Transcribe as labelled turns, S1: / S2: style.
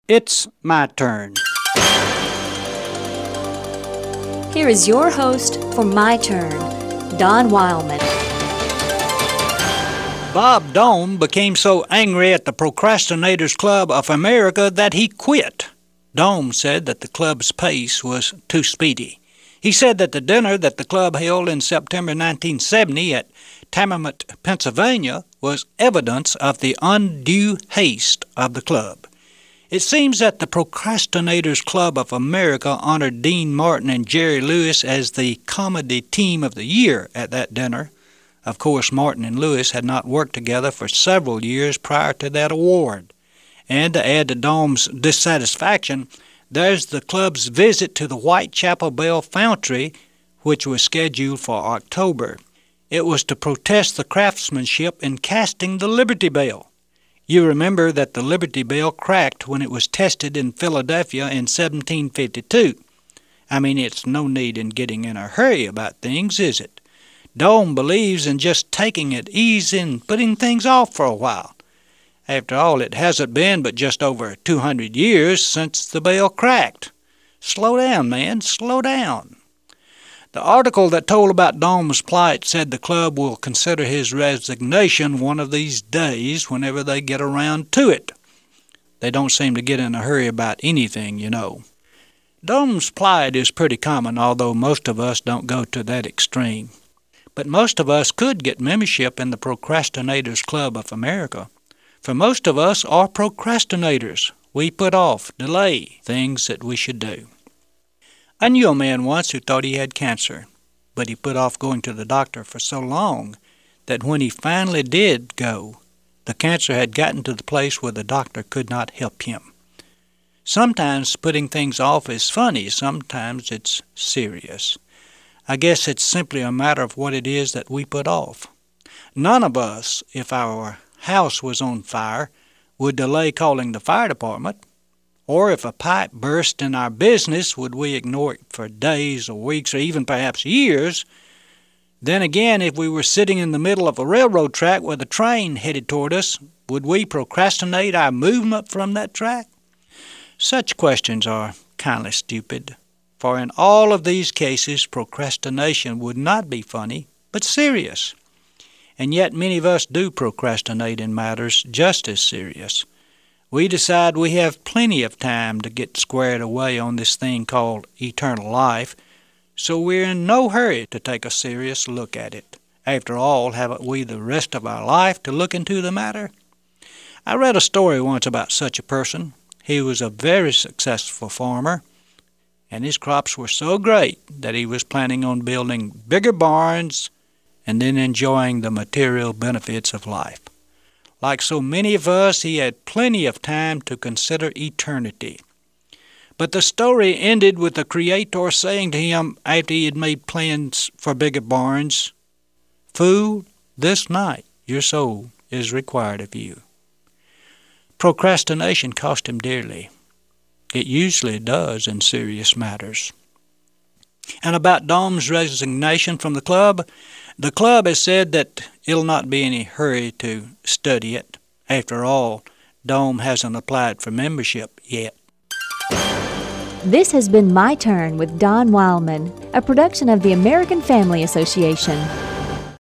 S1: It's my turn.
S2: Here is your host for My Turn, Don Wildman.
S1: Bob Dome became so angry at the Procrastinators Club of America that he quit. Dome said that the club's pace was too speedy. He said that the dinner that the club held in September 1970 at Tammet, Pennsylvania, was evidence of the undue haste of the club. It seems that the Procrastinators Club of America honored Dean Martin and Jerry Lewis as the comedy team of the year at that dinner. Of course, Martin and Lewis had not worked together for several years prior to that award. And to add to Dome's dissatisfaction, there's the club's visit to the Whitechapel Bell Foundry, which was scheduled for October. It was to protest the craftsmanship in casting the Liberty Bell. You remember that the Liberty Bell cracked when it was tested in Philadelphia in 1752. It's no need in getting in a hurry about things, is it? Dome believes in just taking it easy and putting things off for a while. After all, it hasn't been but just over 200 years since the bell cracked. Slow down, man, slow down. The article that told about Dome's plight said the club will consider his resignation one of these days whenever they get around to it. They don't seem to get in a hurry about anything, you know. Dome's plight is pretty common, although most of us don't go to that extreme. But most of us could get membership in the Procrastinators Club of America. For most of us are procrastinators. We put off, delay things that we should do. I knew a man once who thought he had cancer, but he put off going to the doctor for so long that when he finally did go, the cancer had gotten to the place where the doctor could not help him. Sometimes putting things off is funny, sometimes it's serious. I guess it's simply a matter of what it is that we put off. None of us, if our house was on fire, would delay calling the fire department. Or if a pipe burst in our business, would we ignore it for days or weeks or even perhaps years? Then again, if we were sitting in the middle of a railroad track with a train headed toward us, would we procrastinate our movement from that track? Such questions are kindly stupid, for in all of these cases, procrastination would not be funny, but serious. And yet many of us do procrastinate in matters just as serious. We decide we have plenty of time to get squared away on this thing called eternal life, so we're in no hurry to take a serious look at it. After all, haven't we the rest of our life to look into the matter? I read a story once about such a person. He was a very successful farmer, and his crops were so great that he was planning on building bigger barns and then enjoying the material benefits of life. Like so many of us, he had plenty of time to consider eternity. But the story ended with the Creator saying to him after he had made plans for bigger barns, "Fool, this night your soul is required of you." Procrastination cost him dearly. It usually does in serious matters. And about Dome's resignation from the club has said that it'll not be any hurry to study it. After all, Dome hasn't applied for membership yet.
S2: This has been My Turn with Don Wildman, a production of the American Family Association.